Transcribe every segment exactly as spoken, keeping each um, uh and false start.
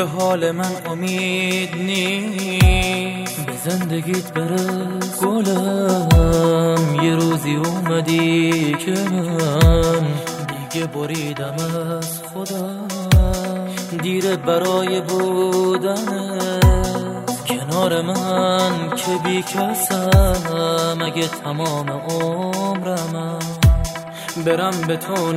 به حال من امید نیست، به زندگیت برس گلم. یه روزی اومدی که من دیگه بریدم از خودم، دیره برای بودنت کنار من که بی کسم. اگه تمام عمرم برم به تو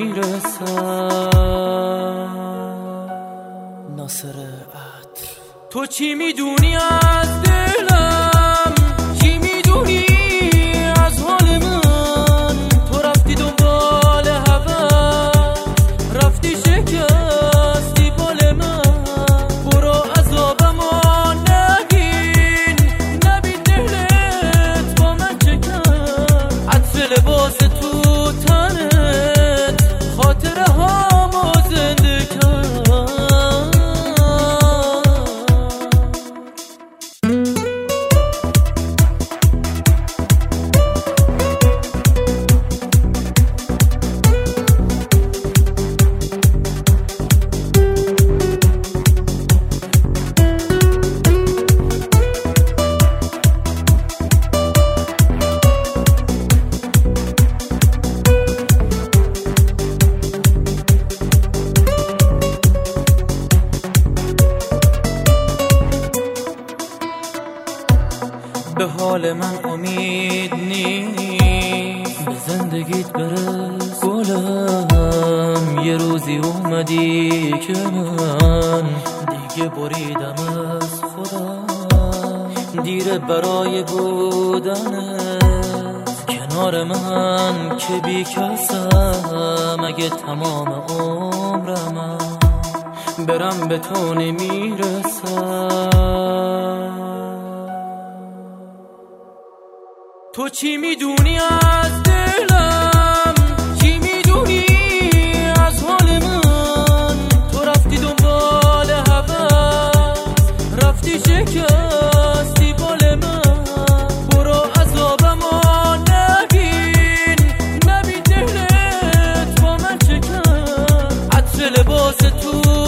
نمیرسم. ناصر عطر تو چی میدونی از دلم، چی میدونی از حال من؟ تو رفتی دنبال هوس، رفتی شکستی بال من. برو عذابمو نبین، نبین دلت با من چکن. عطر لباس تو تنت خاطره هامو زنده کن. به حال من امید نیست، به زندگیت برس گلم. یه روزی اومدی که من دیگه بریدم از خودم، دیره برای بودنت کنار من که بی کسم. اگه تمام عمرم برم به تو نمیرسم. تو چی میدونی از دلم، چی میدونی از حال من؟ تو رفتی دنبال هوس، رفتی شکستی بال من. برو عذابمو نبین، نبین دلت با من چکن. عطر لباس تو